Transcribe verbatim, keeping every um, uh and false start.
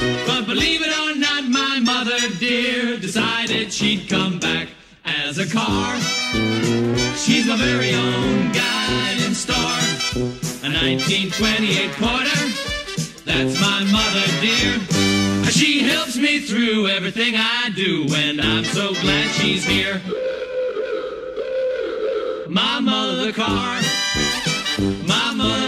But believe it or not, my mother dear decided she'd come back as a car. She's my very own guiding star. A nineteen twenty-eight Porter, that's my mother dear. She helps me through everything I do, and I'm so glad she's here. My mother car, my mother